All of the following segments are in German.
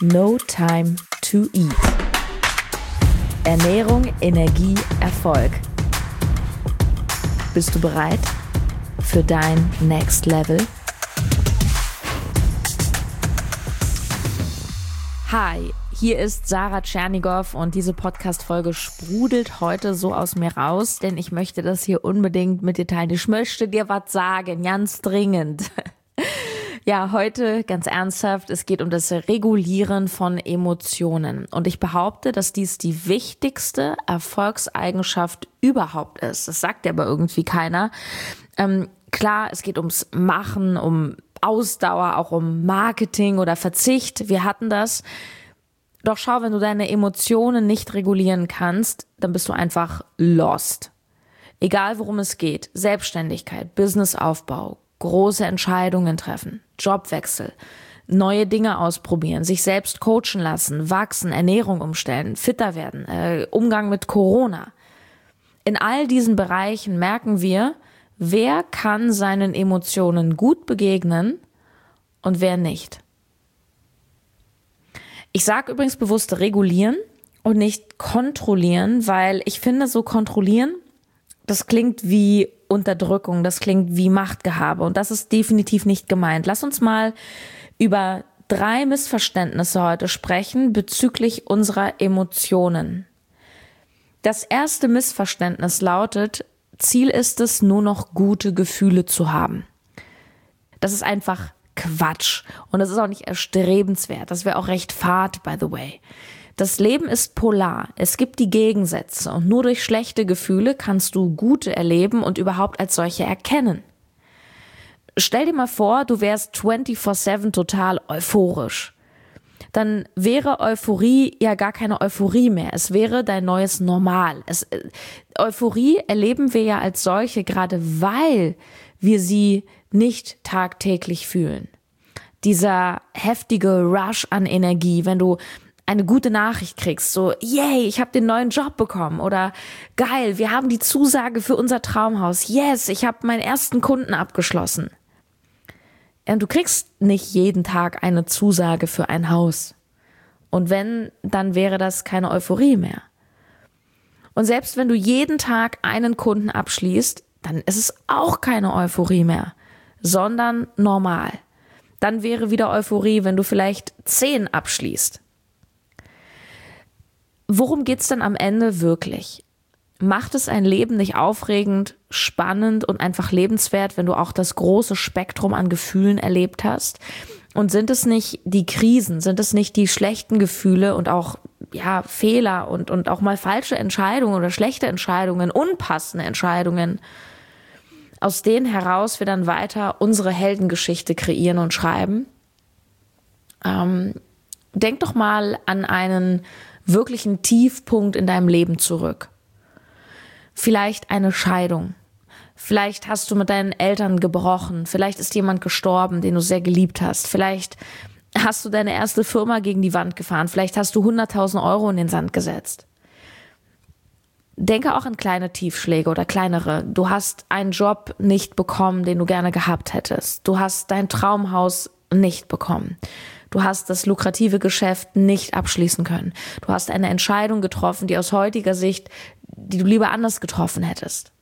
No Time to Eat. Ernährung, Energie, Erfolg. Bist du bereit für dein Next Level? Hi, hier ist Sarah Tschernigow und diese Podcast-Folge sprudelt heute so aus mir raus, denn ich möchte das hier unbedingt mit dir teilen. Ich möchte dir was sagen, ganz dringend. Ja, heute ganz ernsthaft, es geht um das Regulieren von Emotionen. Und ich behaupte, dass dies die wichtigste Erfolgseigenschaft überhaupt ist. Das sagt aber irgendwie keiner. Klar, es geht ums Machen, um Ausdauer, auch um Marketing oder Verzicht. Wir hatten das. Doch schau, wenn du deine Emotionen nicht regulieren kannst, dann bist du einfach lost. Egal worum es geht, Selbstständigkeit, Businessaufbau, große Entscheidungen treffen, Jobwechsel, neue Dinge ausprobieren, sich selbst coachen lassen, wachsen, Ernährung umstellen, fitter werden, Umgang mit Corona. In all diesen Bereichen merken wir, wer kann seinen Emotionen gut begegnen und wer nicht. Ich sage übrigens bewusst regulieren und nicht kontrollieren, weil ich finde, so kontrollieren, das klingt wie Unterdrückung, das klingt wie Machtgehabe und das ist definitiv nicht gemeint. Lass uns mal über 3 Missverständnisse heute sprechen bezüglich unserer Emotionen. Das erste Missverständnis lautet, Ziel ist es, nur noch gute Gefühle zu haben. Das ist einfach Quatsch und das ist auch nicht erstrebenswert. Das wäre auch recht fad, by the way. Das Leben ist polar. Es gibt die Gegensätze und nur durch schlechte Gefühle kannst du gute erleben und überhaupt als solche erkennen. Stell dir mal vor, du wärst 24/7 total euphorisch. Dann wäre Euphorie ja gar keine Euphorie mehr. Es wäre dein neues Normal. Euphorie erleben wir ja als solche, gerade weil wir sie nicht tagtäglich fühlen. Dieser heftige Rush an Energie, wenn du eine gute Nachricht kriegst, so, yay, ich habe den neuen Job bekommen oder geil, wir haben die Zusage für unser Traumhaus, yes, ich habe meinen ersten Kunden abgeschlossen. Ja, du kriegst nicht jeden Tag eine Zusage für ein Haus. Und wenn, dann wäre das keine Euphorie mehr. Und selbst wenn du jeden Tag einen Kunden abschließt, dann ist es auch keine Euphorie mehr, sondern normal. Dann wäre wieder Euphorie, wenn du vielleicht 10 abschließt. Worum geht's denn am Ende wirklich? Macht es ein Leben nicht aufregend, spannend und einfach lebenswert, wenn du auch das große Spektrum an Gefühlen erlebt hast? Und sind es nicht die Krisen, sind es nicht die schlechten Gefühle und auch Fehler und auch mal falsche Entscheidungen oder schlechte Entscheidungen, unpassende Entscheidungen, aus denen heraus wir dann weiter unsere Heldengeschichte kreieren und schreiben? Denk doch mal an einen wirklichen Tiefpunkt in deinem Leben zurück. Vielleicht eine Scheidung. Vielleicht hast du mit deinen Eltern gebrochen. Vielleicht ist jemand gestorben, den du sehr geliebt hast. Vielleicht hast du deine erste Firma gegen die Wand gefahren. Vielleicht hast du 100.000 Euro in den Sand gesetzt. Denke auch an kleine Tiefschläge oder kleinere. Du hast einen Job nicht bekommen, den du gerne gehabt hättest. Du hast dein Traumhaus nicht bekommen. Du hast das lukrative Geschäft nicht abschließen können. Du hast eine Entscheidung getroffen, die aus heutiger Sicht, die du lieber anders getroffen hättest.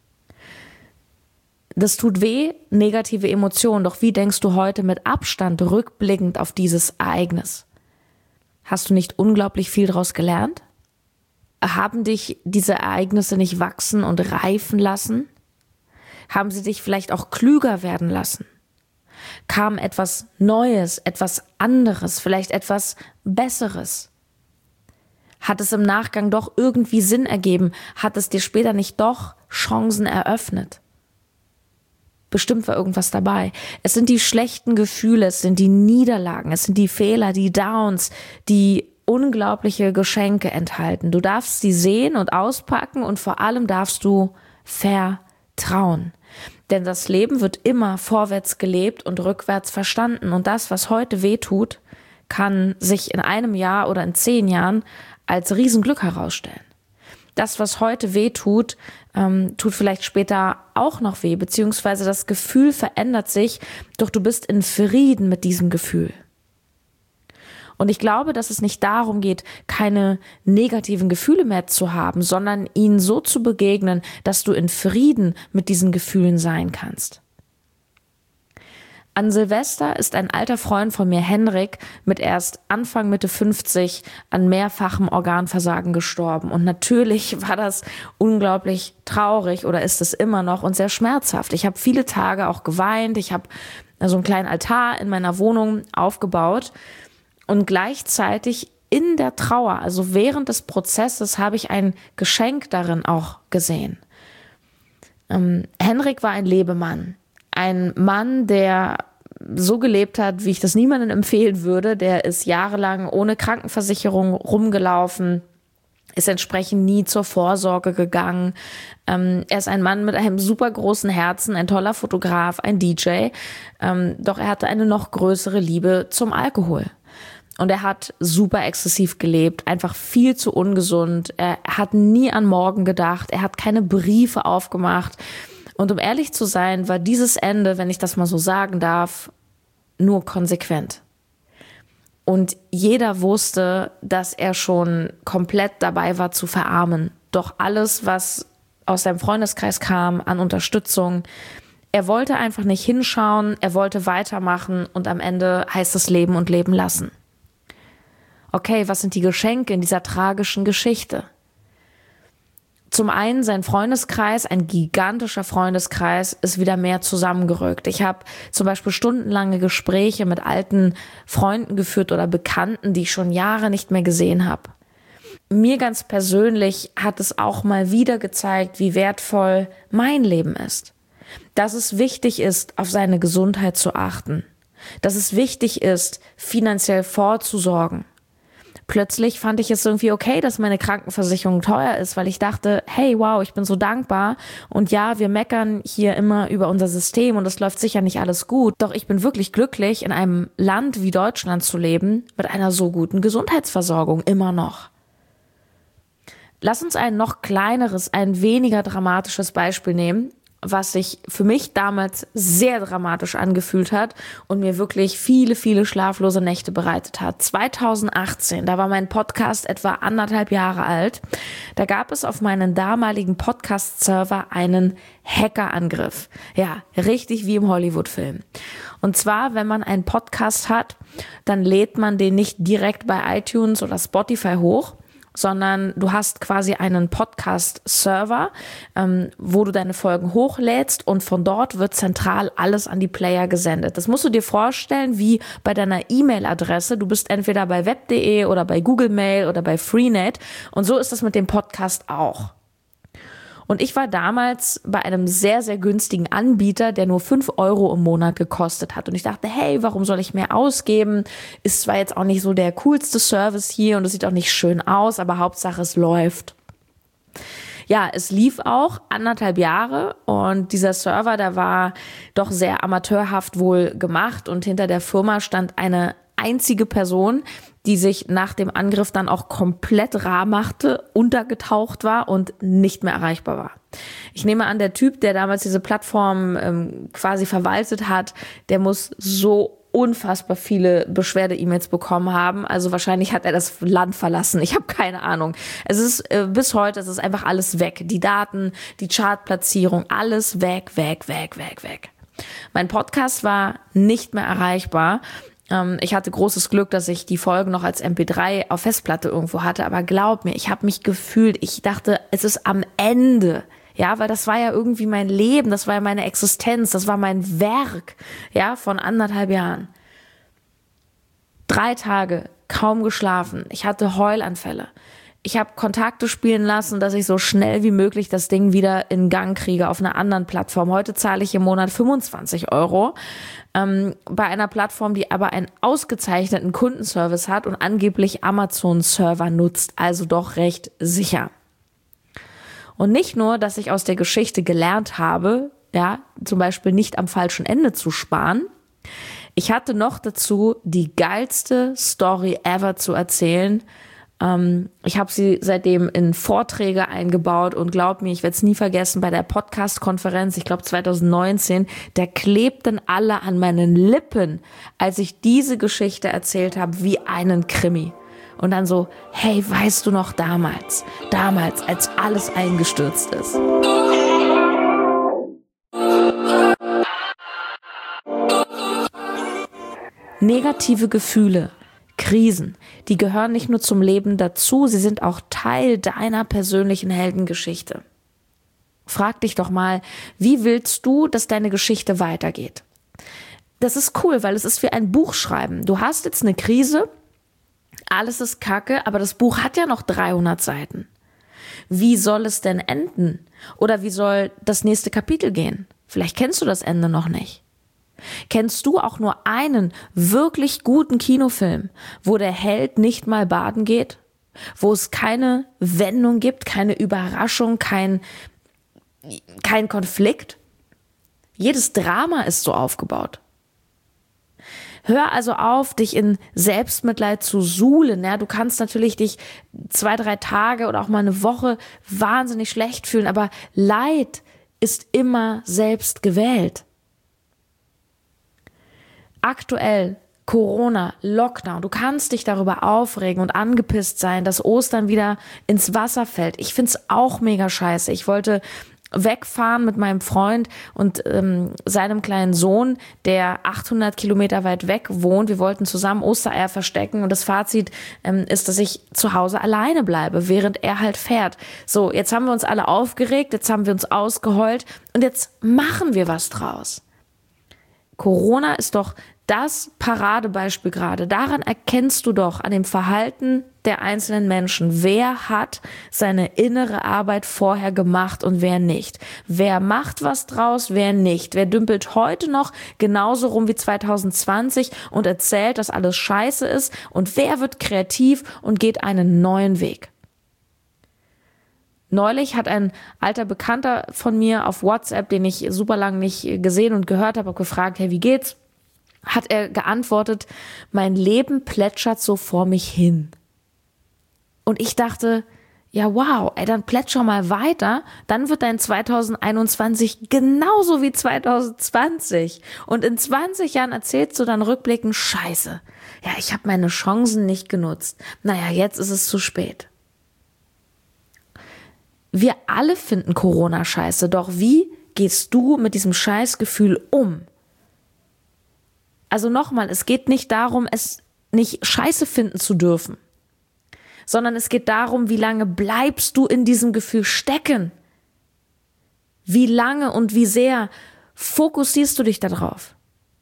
Das tut weh, negative Emotionen. Doch wie denkst du heute mit Abstand rückblickend auf dieses Ereignis? Hast du nicht unglaublich viel daraus gelernt? Haben dich diese Ereignisse nicht wachsen und reifen lassen? Haben sie dich vielleicht auch klüger werden lassen? Kam etwas Neues, etwas anderes, vielleicht etwas Besseres? Hat es im Nachgang doch irgendwie Sinn ergeben? Hat es dir später nicht doch Chancen eröffnet? Bestimmt war irgendwas dabei. Es sind die schlechten Gefühle, es sind die Niederlagen, es sind die Fehler, die Downs, die unglaubliche Geschenke enthalten. Du darfst sie sehen und auspacken und vor allem darfst du vertrauen. Denn das Leben wird immer vorwärts gelebt und rückwärts verstanden. Und das, was heute wehtut, kann sich in einem Jahr oder in 10 Jahren als Riesenglück herausstellen. Das, was heute wehtut, tut vielleicht später auch noch weh, beziehungsweise das Gefühl verändert sich, doch du bist in Frieden mit diesem Gefühl. Und ich glaube, dass es nicht darum geht, keine negativen Gefühle mehr zu haben, sondern ihnen so zu begegnen, dass du in Frieden mit diesen Gefühlen sein kannst. An Silvester ist ein alter Freund von mir, Henrik, mit erst Anfang Mitte 50 an mehrfachem Organversagen gestorben. Und natürlich war das unglaublich traurig oder ist es immer noch und sehr schmerzhaft. Ich habe viele Tage auch geweint. Ich habe so einen kleinen Altar in meiner Wohnung aufgebaut und gleichzeitig in der Trauer, also während des Prozesses, habe ich ein Geschenk darin auch gesehen. Henrik war ein Lebemann. Ein Mann, der so gelebt hat, wie ich das niemandem empfehlen würde. Der ist jahrelang ohne Krankenversicherung rumgelaufen, ist entsprechend nie zur Vorsorge gegangen. Er ist ein Mann mit einem super großen Herzen, ein toller Fotograf, ein DJ. Doch er hatte eine noch größere Liebe zum Alkohol. Und er hat super exzessiv gelebt, einfach viel zu ungesund. Er hat nie an morgen gedacht, er hat keine Briefe aufgemacht. Und um ehrlich zu sein, war dieses Ende, wenn ich das mal so sagen darf, nur konsequent. Und jeder wusste, dass er schon komplett dabei war zu verarmen. Doch alles, was aus seinem Freundeskreis kam an Unterstützung, er wollte einfach nicht hinschauen, er wollte weitermachen und am Ende heißt es leben und leben lassen. Okay, was sind die Geschenke in dieser tragischen Geschichte? Zum einen sein Freundeskreis, ein gigantischer Freundeskreis, ist wieder mehr zusammengerückt. Ich habe zum Beispiel stundenlange Gespräche mit alten Freunden geführt oder Bekannten, die ich schon Jahre nicht mehr gesehen habe. Mir ganz persönlich hat es auch mal wieder gezeigt, wie wertvoll mein Leben ist. Dass es wichtig ist, auf seine Gesundheit zu achten. Dass es wichtig ist, finanziell vorzusorgen. Plötzlich fand ich es irgendwie okay, dass meine Krankenversicherung teuer ist, weil ich dachte, hey, wow, ich bin so dankbar. Und ja, wir meckern hier immer über unser System und es läuft sicher nicht alles gut. Doch ich bin wirklich glücklich, in einem Land wie Deutschland zu leben, mit einer so guten Gesundheitsversorgung, immer noch. Lass uns ein noch kleineres, ein weniger dramatisches Beispiel nehmen, was sich für mich damals sehr dramatisch angefühlt hat und mir wirklich viele, viele schlaflose Nächte bereitet hat. 2018, da war mein Podcast etwa 1,5 Jahre alt. Da gab es auf meinen damaligen Podcast-Server einen Hackerangriff. Ja, richtig wie im Hollywood-Film. Und zwar, wenn man einen Podcast hat, dann lädt man den nicht direkt bei iTunes oder Spotify hoch, sondern du hast quasi einen Podcast-Server, wo du deine Folgen hochlädst und von dort wird zentral alles an die Player gesendet. Das musst du dir vorstellen wie bei deiner E-Mail-Adresse. Du bist entweder bei web.de oder bei Google Mail oder bei Freenet und so ist das mit dem Podcast auch. Und ich war damals bei einem sehr, sehr günstigen Anbieter, der nur 5 € im Monat gekostet hat. Und ich dachte, hey, warum soll ich mehr ausgeben? Ist zwar jetzt auch nicht so der coolste Service hier und es sieht auch nicht schön aus, aber Hauptsache es läuft. Ja, es lief auch 1,5 Jahre und dieser Server, der war doch sehr amateurhaft wohl gemacht und hinter der Firma stand eine einzige Person, die sich nach dem Angriff dann auch komplett rar machte, untergetaucht war und nicht mehr erreichbar war. Ich nehme an, der Typ, der damals diese Plattform quasi verwaltet hat, der muss so unfassbar viele Beschwerde-E-Mails bekommen haben. Also wahrscheinlich hat er das Land verlassen. Ich habe keine Ahnung. Es ist bis heute, es ist einfach alles weg. Die Daten, die Chartplatzierung, alles weg. Mein Podcast war nicht mehr erreichbar. Ich hatte großes Glück, dass ich die Folgen noch als MP3 auf Festplatte irgendwo hatte. Aber glaub mir, ich habe mich gefühlt, ich dachte, es ist am Ende. Ja, weil das war ja irgendwie mein Leben, das war ja meine Existenz, das war mein Werk, ja, von 1,5 Jahren. 3 Tage, kaum geschlafen. Ich hatte Heulanfälle. Ich habe Kontakte spielen lassen, dass ich so schnell wie möglich das Ding wieder in Gang kriege auf einer anderen Plattform. Heute zahle ich im Monat 25 € bei einer Plattform, die aber einen ausgezeichneten Kundenservice hat und angeblich Amazon-Server nutzt, also doch recht sicher. Und nicht nur, dass ich aus der Geschichte gelernt habe, ja, zum Beispiel nicht am falschen Ende zu sparen. Ich hatte noch dazu die geilste Story ever zu erzählen. Ich habe sie seitdem in Vorträge eingebaut und glaub mir, ich werde es nie vergessen, bei der Podcast-Konferenz, ich glaube 2019, da klebten alle an meinen Lippen, als ich diese Geschichte erzählt habe, wie einen Krimi. Und dann so, hey, weißt du noch damals, als alles eingestürzt ist. Negative Gefühle, Krisen, die gehören nicht nur zum Leben dazu, sie sind auch Teil deiner persönlichen Heldengeschichte. Frag dich doch mal, wie willst du, dass deine Geschichte weitergeht? Das ist cool, weil es ist wie ein Buch schreiben. Du hast jetzt eine Krise, alles ist Kacke, aber das Buch hat ja noch 300 Seiten. Wie soll es denn enden? Oder wie soll das nächste Kapitel gehen? Vielleicht kennst du das Ende noch nicht. Kennst du auch nur einen wirklich guten Kinofilm, wo der Held nicht mal baden geht? Wo es keine Wendung gibt, keine Überraschung, kein Konflikt? Jedes Drama ist so aufgebaut. Hör also auf, dich in Selbstmitleid zu suhlen. Ja, du kannst natürlich dich 2-3 Tage oder auch mal eine Woche wahnsinnig schlecht fühlen, aber Leid ist immer selbst gewählt. Aktuell Corona, Lockdown, du kannst dich darüber aufregen und angepisst sein, dass Ostern wieder ins Wasser fällt. Ich find's auch mega scheiße. Ich wollte wegfahren mit meinem Freund und seinem kleinen Sohn, der 800 Kilometer weit weg wohnt. Wir wollten zusammen Ostereier verstecken und das Fazit ist, dass ich zu Hause alleine bleibe, während er halt fährt. So, jetzt haben wir uns alle aufgeregt, jetzt haben wir uns ausgeheult und jetzt machen wir was draus. Corona ist doch das Paradebeispiel gerade. Daran erkennst du doch an dem Verhalten der einzelnen Menschen, wer hat seine innere Arbeit vorher gemacht und wer nicht. Wer macht was draus, wer nicht. Wer dümpelt heute noch genauso rum wie 2020 und erzählt, dass alles scheiße ist und wer wird kreativ und geht einen neuen Weg. Neulich hat ein alter Bekannter von mir auf WhatsApp, den ich super lange nicht gesehen und gehört habe, gefragt, hey, wie geht's? Hat er geantwortet, mein Leben plätschert so vor mich hin. Und ich dachte, ja wow, dann plätscher mal weiter, dann wird dein 2021 genauso wie 2020. Und in 20 Jahren erzählst du dann rückblickend, scheiße, ja, ich habe meine Chancen nicht genutzt. Naja, jetzt ist es zu spät. Wir alle finden Corona scheiße, doch wie gehst du mit diesem Scheißgefühl um? Also nochmal, es geht nicht darum, es nicht scheiße finden zu dürfen, sondern es geht darum, wie lange bleibst du in diesem Gefühl stecken? Wie lange und wie sehr fokussierst du dich darauf?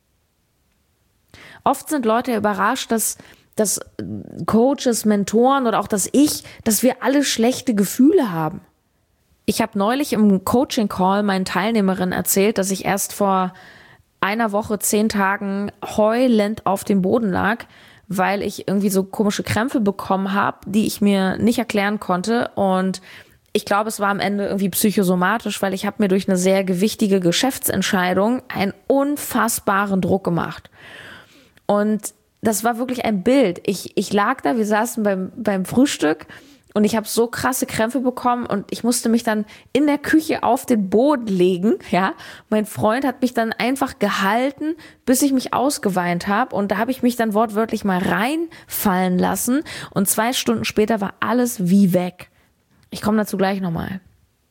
Oft sind Leute überrascht, dass Coaches, Mentoren oder auch dass wir alle schlechte Gefühle haben. Ich habe neulich im Coaching-Call meinen Teilnehmerinnen erzählt, dass ich erst vor einer Woche, 10 Tagen heulend auf dem Boden lag, weil ich irgendwie so komische Krämpfe bekommen habe, die ich mir nicht erklären konnte. Und ich glaube, es war am Ende irgendwie psychosomatisch, weil ich habe mir durch eine sehr gewichtige Geschäftsentscheidung einen unfassbaren Druck gemacht. Und das war wirklich ein Bild. Ich lag da, wir saßen beim Frühstück und ich habe so krasse Krämpfe bekommen und ich musste mich dann in der Küche auf den Boden legen. Ja, mein Freund hat mich dann einfach gehalten, bis ich mich ausgeweint habe und da habe ich mich dann wortwörtlich mal reinfallen lassen und 2 Stunden später war alles wie weg. Ich komme dazu gleich nochmal.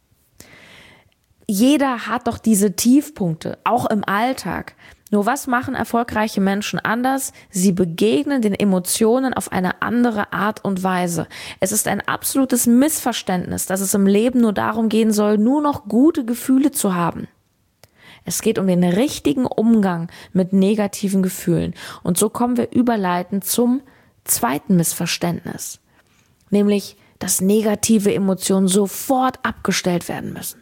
Jeder hat doch diese Tiefpunkte, auch im Alltag. Nur was machen erfolgreiche Menschen anders? Sie begegnen den Emotionen auf eine andere Art und Weise. Es ist ein absolutes Missverständnis, dass es im Leben nur darum gehen soll, nur noch gute Gefühle zu haben. Es geht um den richtigen Umgang mit negativen Gefühlen. Und so kommen wir überleitend zum zweiten Missverständnis. Nämlich, dass negative Emotionen sofort abgestellt werden müssen.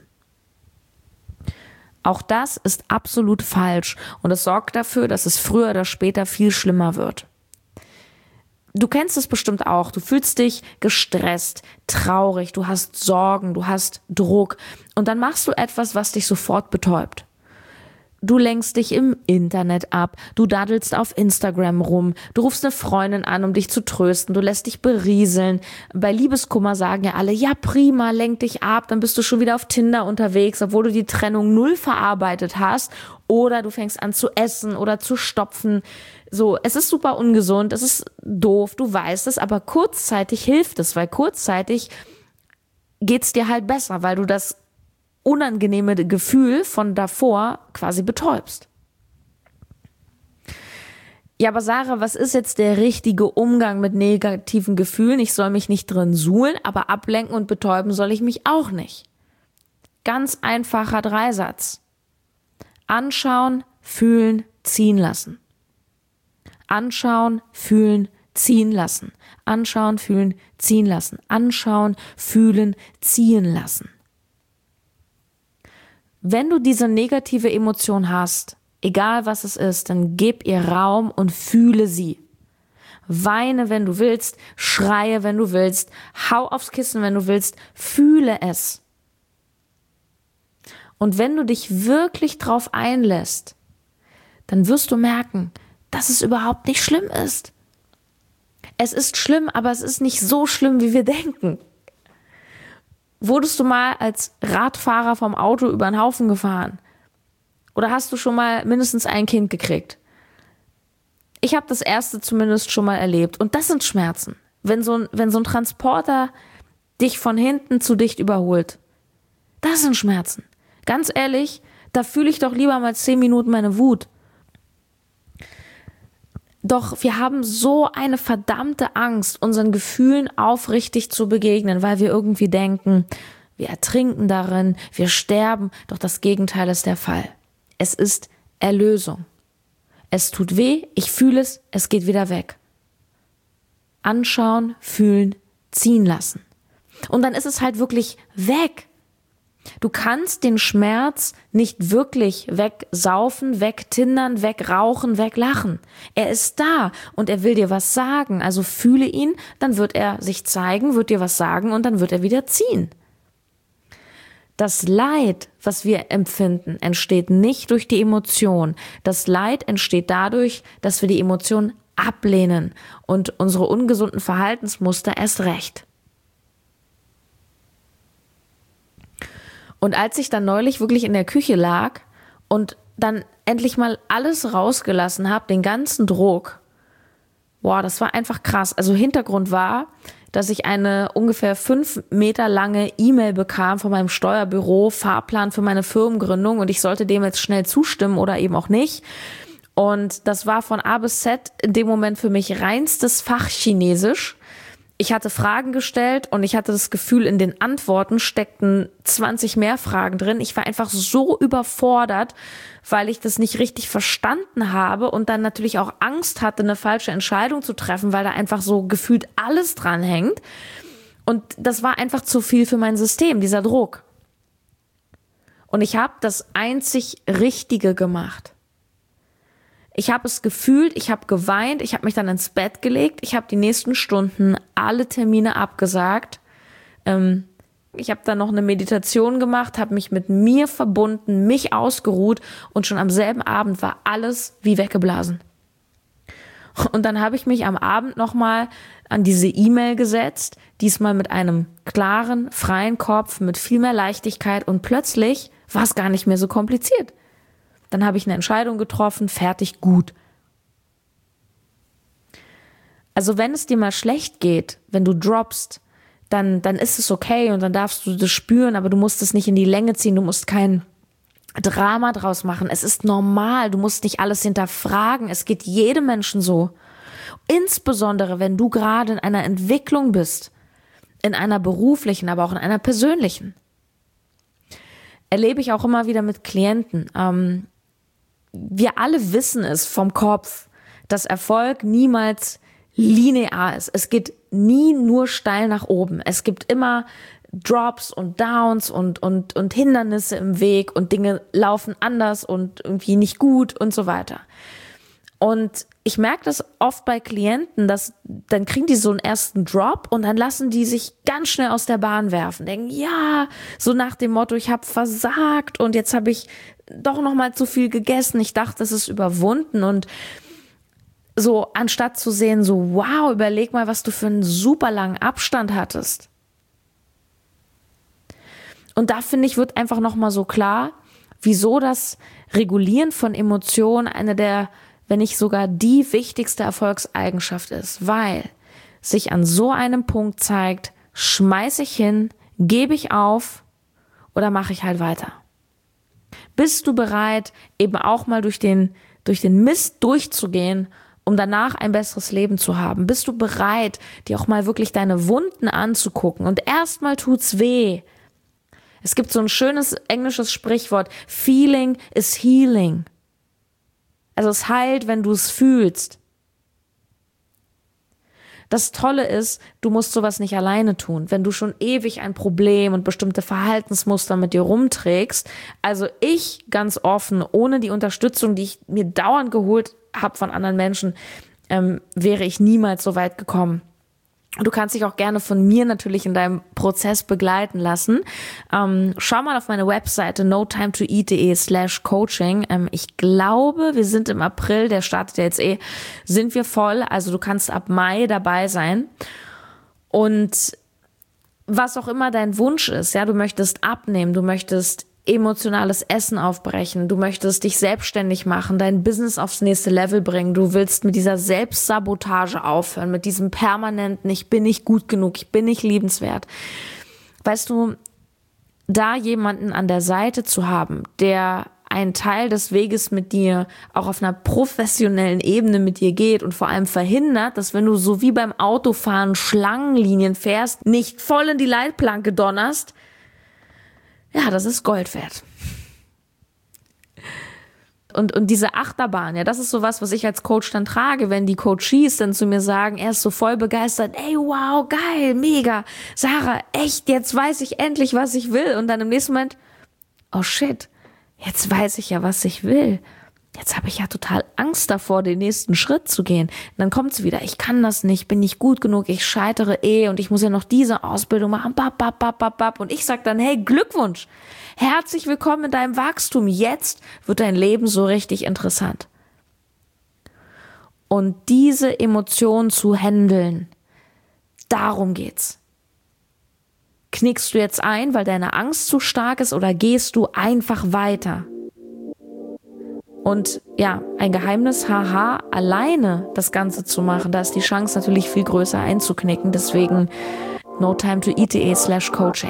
Auch das ist absolut falsch und es sorgt dafür, dass es früher oder später viel schlimmer wird. Du kennst es bestimmt auch. Du fühlst dich gestresst, traurig, du hast Sorgen, du hast Druck und dann machst du etwas, was dich sofort betäubt. Du lenkst dich im Internet ab, du daddelst auf Instagram rum, du rufst eine Freundin an, um dich zu trösten, du lässt dich berieseln. Bei Liebeskummer sagen ja alle, ja prima, lenk dich ab, dann bist du schon wieder auf Tinder unterwegs, obwohl du die Trennung null verarbeitet hast. Oder du fängst an zu essen oder zu stopfen. So, es ist super ungesund, es ist doof, du weißt es, aber kurzzeitig hilft es, weil kurzzeitig geht's dir halt besser, weil du das unangenehme Gefühl von davor quasi betäubst. Ja, aber Sarah, was ist jetzt der richtige Umgang mit negativen Gefühlen? Ich soll mich nicht drin suhlen, aber ablenken und betäuben soll ich mich auch nicht. Ganz einfacher Dreisatz. Anschauen, fühlen, ziehen lassen. Anschauen, fühlen, ziehen lassen. Anschauen, fühlen, ziehen lassen. Anschauen, fühlen, ziehen lassen. Wenn du diese negative Emotion hast, egal was es ist, dann gib ihr Raum und fühle sie. Weine, wenn du willst, schreie, wenn du willst, hau aufs Kissen, wenn du willst, fühle es. Und wenn du dich wirklich drauf einlässt, dann wirst du merken, dass es überhaupt nicht schlimm ist. Es ist schlimm, aber es ist nicht so schlimm, wie wir denken. Wurdest du mal als Radfahrer vom Auto über den Haufen gefahren? Oder hast du schon mal mindestens ein Kind gekriegt? Ich habe das erste zumindest schon mal erlebt. Und das sind Schmerzen. Wenn so ein Transporter dich von hinten zu dicht überholt. Das sind Schmerzen. Ganz ehrlich, da fühle ich doch lieber mal 10 Minuten meine Wut. Doch wir haben so eine verdammte Angst, unseren Gefühlen aufrichtig zu begegnen, weil wir irgendwie denken, wir ertrinken darin, wir sterben. Doch das Gegenteil ist der Fall. Es ist Erlösung. Es tut weh, ich fühle es, es geht wieder weg. Anschauen, fühlen, ziehen lassen. Und dann ist es halt wirklich weg. Du kannst den Schmerz nicht wirklich wegsaufen, wegtindern, wegrauchen, weglachen. Er ist da und er will dir was sagen. Also fühle ihn, dann wird er sich zeigen, wird dir was sagen und dann wird er wieder ziehen. Das Leid, was wir empfinden, entsteht nicht durch die Emotion. Das Leid entsteht dadurch, dass wir die Emotion ablehnen und unsere ungesunden Verhaltensmuster erst recht. Und als ich dann neulich wirklich in der Küche lag und dann endlich mal alles rausgelassen habe, den ganzen Druck, boah, das war einfach krass. Also Hintergrund war, dass ich eine ungefähr 5 Meter lange E-Mail bekam von meinem Steuerbüro, Fahrplan für meine Firmengründung und ich sollte dem jetzt schnell zustimmen oder eben auch nicht. Und das war von A bis Z in dem Moment für mich reinstes Fachchinesisch. Ich hatte Fragen gestellt und ich hatte das Gefühl, in den Antworten steckten 20 mehr Fragen drin. Ich war einfach so überfordert, weil ich das nicht richtig verstanden habe und dann natürlich auch Angst hatte, eine falsche Entscheidung zu treffen, weil da einfach so gefühlt alles dran hängt. Und das war einfach zu viel für mein System, dieser Druck. Und ich habe das einzig Richtige gemacht. Ich habe es gefühlt, ich habe geweint, ich habe mich dann ins Bett gelegt, ich habe die nächsten Stunden alle Termine abgesagt. Ich habe dann noch eine Meditation gemacht, habe mich mit mir verbunden, mich ausgeruht und schon am selben Abend war alles wie weggeblasen. Und dann habe ich mich am Abend nochmal an diese E-Mail gesetzt, diesmal mit einem klaren, freien Kopf, mit viel mehr Leichtigkeit und plötzlich war es gar nicht mehr so kompliziert. Dann habe ich eine Entscheidung getroffen, fertig, gut. Also wenn es dir mal schlecht geht, wenn du droppst, dann ist es okay und dann darfst du das spüren, aber du musst es nicht in die Länge ziehen, du musst kein Drama draus machen. Es ist normal, du musst nicht alles hinterfragen, es geht jedem Menschen so. Insbesondere, wenn du gerade in einer Entwicklung bist, in einer beruflichen, aber auch in einer persönlichen. Erlebe ich auch immer wieder mit Klienten. Wir alle wissen es vom Kopf, dass Erfolg niemals linear ist. Es geht nie nur steil nach oben. Es gibt immer Drops und Downs und Hindernisse im Weg und Dinge laufen anders und irgendwie nicht gut und so weiter. Und ich merke das oft bei Klienten, dass dann kriegen die so einen ersten Drop und dann lassen die sich ganz schnell aus der Bahn werfen. Denken, ja, so nach dem Motto, ich habe versagt und jetzt habe ich doch noch mal zu viel gegessen. Ich dachte, es ist überwunden. Und so anstatt zu sehen, so wow, überleg mal, was du für einen super langen Abstand hattest. Und da finde ich, wird einfach noch mal so klar, wieso das Regulieren von Emotionen eine der, wenn nicht sogar die wichtigste Erfolgseigenschaft ist, weil sich an so einem Punkt zeigt, schmeiß ich hin, gebe ich auf oder mache ich halt weiter. Bist du bereit, eben auch mal durch den Mist durchzugehen, um danach ein besseres Leben zu haben? Bist du bereit, dir auch mal wirklich deine Wunden anzugucken? Und erstmal tut's weh. Es gibt so ein schönes englisches Sprichwort, Feeling is healing. Also es heilt, wenn du es fühlst. Das Tolle ist, du musst sowas nicht alleine tun. Wenn du schon ewig ein Problem und bestimmte Verhaltensmuster mit dir rumträgst, also ich ganz offen, ohne die Unterstützung, die ich mir dauernd geholt habe von anderen Menschen, wäre ich niemals so weit gekommen. Du kannst dich auch gerne von mir natürlich in deinem Prozess begleiten lassen. Schau mal auf meine Webseite notimetoeat.de/coaching. Ich glaube, wir sind im April, der startet ja jetzt sind wir voll. Also du kannst ab Mai dabei sein. Und was auch immer dein Wunsch ist, ja, du möchtest abnehmen, du möchtest emotionales Essen aufbrechen, du möchtest dich selbstständig machen, dein Business aufs nächste Level bringen, du willst mit dieser Selbstsabotage aufhören, mit diesem permanenten, ich bin nicht gut genug, ich bin nicht liebenswert. Weißt du, da jemanden an der Seite zu haben, der einen Teil des Weges mit dir auch auf einer professionellen Ebene mit dir geht und vor allem verhindert, dass wenn du so wie beim Autofahren Schlangenlinien fährst, nicht voll in die Leitplanke donnerst, ja, das ist Gold wert. Und diese Achterbahn, ja, das ist sowas, was ich als Coach dann trage, wenn die Coaches dann zu mir sagen, er ist so voll begeistert, ey, wow, geil, mega, Sarah, echt, jetzt weiß ich endlich, was ich will. Und dann im nächsten Moment, oh shit, jetzt weiß ich ja, was ich will. Jetzt habe ich ja total Angst davor, den nächsten Schritt zu gehen. Und dann kommt es wieder, ich kann das nicht, bin nicht gut genug, ich scheitere und ich muss ja noch diese Ausbildung machen. Und ich sage dann, hey, Glückwunsch, herzlich willkommen in deinem Wachstum. Jetzt wird dein Leben so richtig interessant. Und diese Emotionen zu handeln, darum geht's. Knickst du jetzt ein, weil deine Angst zu stark ist, oder gehst du einfach weiter? Und ja, ein Geheimnis, haha, alleine das Ganze zu machen, da ist die Chance natürlich viel größer einzuknicken. Deswegen notimetoeat.de/coaching.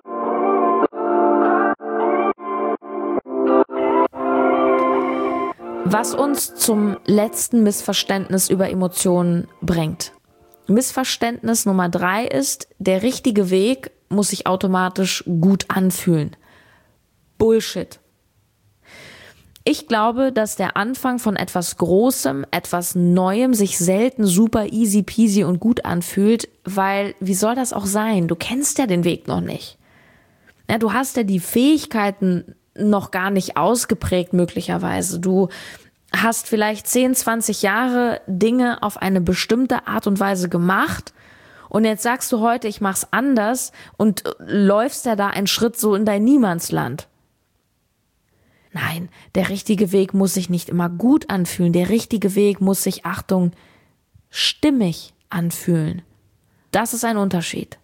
Was uns zum letzten Missverständnis über Emotionen bringt. Missverständnis Nummer 3 ist, der richtige Weg muss sich automatisch gut anfühlen. Bullshit. Ich glaube, dass der Anfang von etwas Großem, etwas Neuem sich selten super easy peasy und gut anfühlt, weil wie soll das auch sein? Du kennst ja den Weg noch nicht. Ja, du hast ja die Fähigkeiten noch gar nicht ausgeprägt möglicherweise. Du hast vielleicht 10, 20 Jahre Dinge auf eine bestimmte Art und Weise gemacht und jetzt sagst du heute, ich mach's anders und läufst ja da einen Schritt so in dein Niemandsland. Nein, der richtige Weg muss sich nicht immer gut anfühlen. Der richtige Weg muss sich, Achtung, stimmig anfühlen. Das ist ein Unterschied.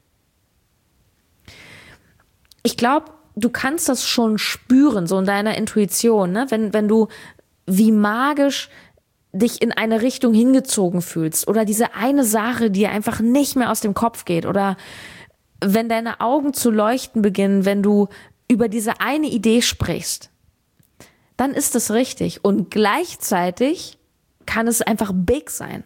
Ich glaube, du kannst das schon spüren, so in deiner Intuition, ne? Wenn du wie magisch dich in eine Richtung hingezogen fühlst oder diese eine Sache, die einfach nicht mehr aus dem Kopf geht, oder wenn deine Augen zu leuchten beginnen, wenn du über diese eine Idee sprichst, dann ist es richtig. Und gleichzeitig kann es einfach big sein.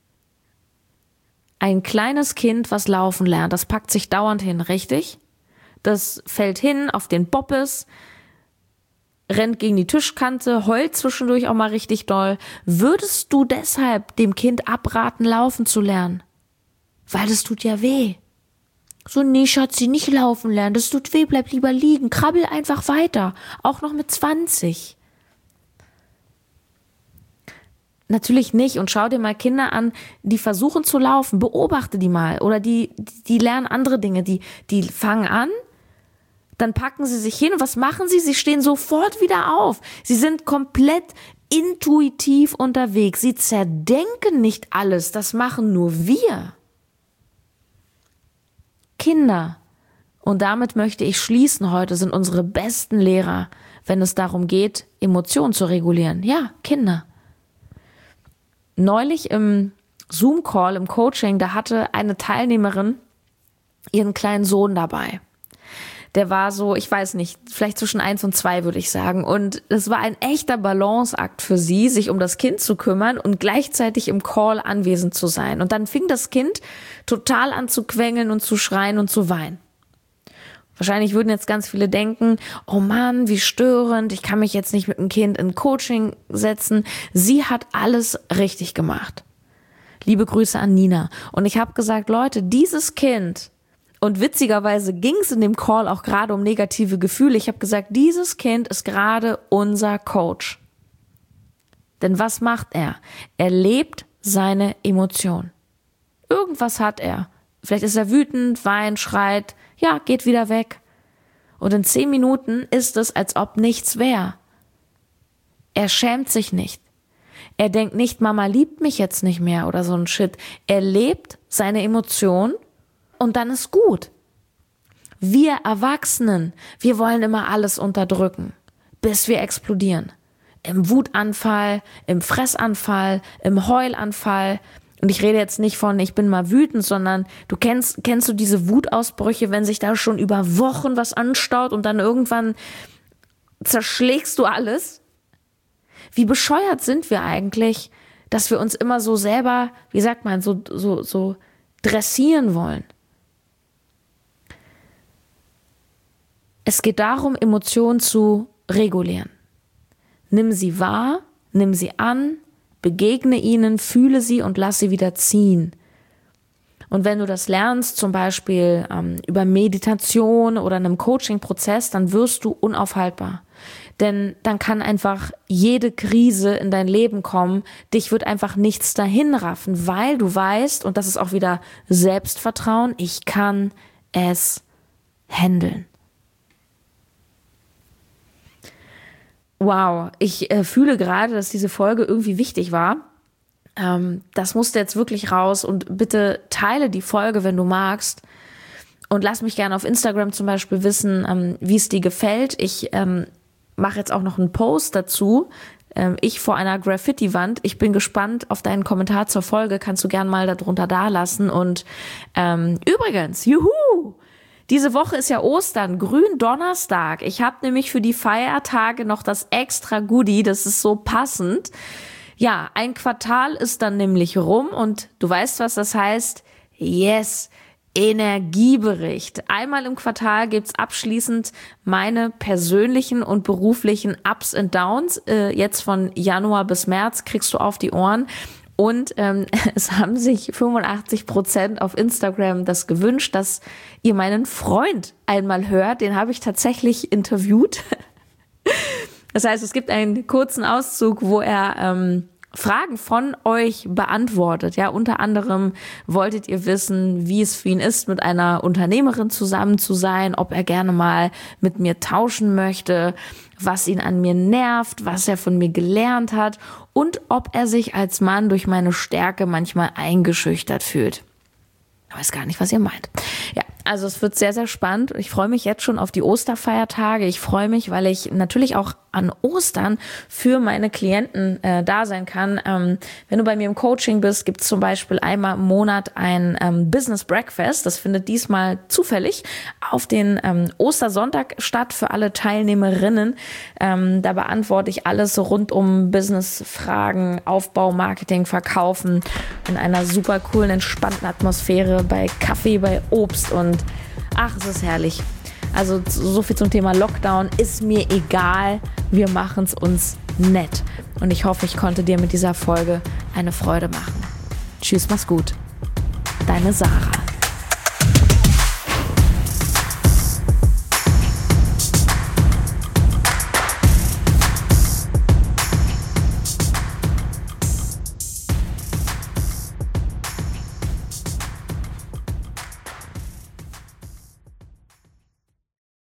Ein kleines Kind, was laufen lernt, das packt sich dauernd hin, richtig? Das fällt hin auf den Boppes, rennt gegen die Tischkante, heult zwischendurch auch mal richtig doll. Würdest du deshalb dem Kind abraten, laufen zu lernen? Weil das tut ja weh. So, nee, Schatzi, nicht laufen lernen, das tut weh, bleib lieber liegen, krabbel einfach weiter, auch noch mit 20. Natürlich nicht. Und schau dir mal Kinder an, die versuchen zu laufen. Beobachte die mal. Oder die lernen andere Dinge. Die fangen an, dann packen sie sich hin. Und was machen sie? Sie stehen sofort wieder auf. Sie sind komplett intuitiv unterwegs. Sie zerdenken nicht alles. Das machen nur wir. Kinder, und damit möchte ich schließen heute, sind unsere besten Lehrer, wenn es darum geht, Emotionen zu regulieren. Ja, Kinder. Neulich im Zoom-Call, im Coaching, da hatte eine Teilnehmerin ihren kleinen Sohn dabei. Der war so, ich weiß nicht, vielleicht zwischen 1 und 2, würde ich sagen. Und es war ein echter Balanceakt für sie, sich um das Kind zu kümmern und gleichzeitig im Call anwesend zu sein. Und dann fing das Kind total an zu quengeln und zu schreien und zu weinen. Wahrscheinlich würden jetzt ganz viele denken, oh Mann, wie störend, ich kann mich jetzt nicht mit dem Kind in Coaching setzen. Sie hat alles richtig gemacht. Liebe Grüße an Nina. Und ich habe gesagt, Leute, dieses Kind, und witzigerweise ging es in dem Call auch gerade um negative Gefühle. Ich habe gesagt, dieses Kind ist gerade unser Coach. Denn was macht er? Er lebt seine Emotion. Irgendwas hat er. Vielleicht ist er wütend, weint, schreit, ja, geht wieder weg. Und in 10 Minuten ist es, als ob nichts wäre. Er schämt sich nicht. Er denkt nicht, Mama liebt mich jetzt nicht mehr oder so ein Shit. Er lebt seine Emotion und dann ist gut. Wir Erwachsenen, wir wollen immer alles unterdrücken, bis wir explodieren. Im Wutanfall, im Fressanfall, im Heulanfall. Und ich rede jetzt nicht von, ich bin mal wütend, sondern kennst du diese Wutausbrüche, wenn sich da schon über Wochen was anstaut und dann irgendwann zerschlägst du alles? Wie bescheuert sind wir eigentlich, dass wir uns immer so selber, wie sagt man, so dressieren wollen? Es geht darum, Emotionen zu regulieren. Nimm sie wahr, nimm sie an, begegne ihnen, fühle sie und lass sie wieder ziehen. Und wenn du das lernst, zum Beispiel über Meditation oder einem Coaching-Prozess, dann wirst du unaufhaltbar. Denn dann kann einfach jede Krise in dein Leben kommen, dich wird einfach nichts dahin raffen, weil du weißt, und das ist auch wieder Selbstvertrauen, ich kann es handeln. Wow, ich fühle gerade, dass diese Folge irgendwie wichtig war. Das musste jetzt wirklich raus und bitte teile die Folge, wenn du magst. Und lass mich gerne auf Instagram zum Beispiel wissen, wie es dir gefällt. Ich mache jetzt auch noch einen Post dazu. Ich vor einer Graffiti-Wand. Ich bin gespannt auf deinen Kommentar zur Folge. Kannst du gern mal darunter dalassen. Und übrigens, juhu! Diese Woche ist ja Ostern, Gründonnerstag. Ich habe nämlich für die Feiertage noch das extra Goodie, das ist so passend. Ja, ein Quartal ist dann nämlich rum und du weißt, was das heißt? Yes, Energiebericht. Einmal im Quartal gibt's abschließend meine persönlichen und beruflichen Ups und Downs. Jetzt von Januar bis März kriegst du auf die Ohren. Und es haben sich 85% auf Instagram das gewünscht, dass ihr meinen Freund einmal hört. Den habe ich tatsächlich interviewt. Das heißt, es gibt einen kurzen Auszug, wo er Fragen von euch beantwortet. Ja, unter anderem wolltet ihr wissen, wie es für ihn ist, mit einer Unternehmerin zusammen zu sein, ob er gerne mal mit mir tauschen möchte, was ihn an mir nervt, was er von mir gelernt hat und ob er sich als Mann durch meine Stärke manchmal eingeschüchtert fühlt. Ich weiß gar nicht, was ihr meint. Ja, also es wird sehr, sehr spannend. Ich freue mich jetzt schon auf die Osterfeiertage. Ich freue mich, weil ich natürlich auch an Ostern für meine Klienten da sein kann. Wenn du bei mir im Coaching bist, gibt es zum Beispiel einmal im Monat ein Business Breakfast. Das findet diesmal zufällig auf den Ostersonntag statt für alle Teilnehmerinnen. Da beantworte ich alles so rund um Business-Fragen, Aufbau, Marketing, Verkaufen in einer super coolen, entspannten Atmosphäre bei Kaffee, bei Obst und ach, es ist herrlich. Also so viel zum Thema Lockdown. Ist mir egal. Wir machen es uns nett. Und ich hoffe, ich konnte dir mit dieser Folge eine Freude machen. Tschüss, mach's gut. Deine Sarah.